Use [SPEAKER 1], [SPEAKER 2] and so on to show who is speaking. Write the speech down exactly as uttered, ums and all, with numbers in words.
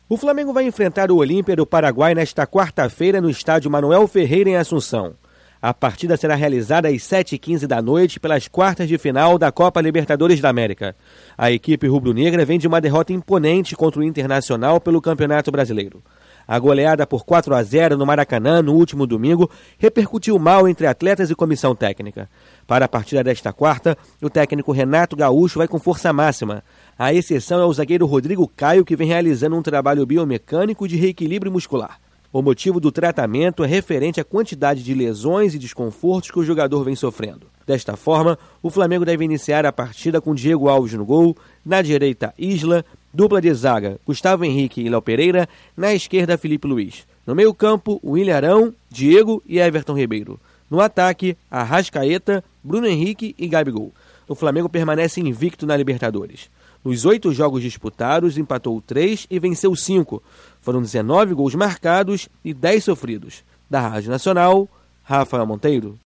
[SPEAKER 1] O Flamengo vai enfrentar o Olímpia do Paraguai nesta quarta-feira no estádio Manuel Ferreira, em Assunção. A partida será realizada às sete e quinze da noite pelas quartas de final da Copa Libertadores da América. A equipe rubro-negra vem de uma derrota imponente contra o Internacional pelo Campeonato Brasileiro. A goleada por quatro a zero no Maracanã no último domingo repercutiu mal entre atletas e comissão técnica. Para a partida desta quarta, o técnico Renato Gaúcho vai com força máxima. A exceção é o zagueiro Rodrigo Caio, que vem realizando um trabalho biomecânico de reequilíbrio muscular. O motivo do tratamento é referente à quantidade de lesões e desconfortos que o jogador vem sofrendo. Desta forma, o Flamengo deve iniciar a partida com Diego Alves no gol, na direita Isla, dupla de zaga Gustavo Henrique e Léo Pereira, na esquerda Felipe Luiz. No meio-campo, William Arão, Diego e Everton Ribeiro. No ataque, Arrascaeta, Bruno Henrique e Gabigol. O Flamengo permanece invicto na Libertadores. Nos oito jogos disputados, empatou três e venceu cinco. Foram dezenove gols marcados e dez sofridos. Da Rádio Nacional, Rafael Monteiro.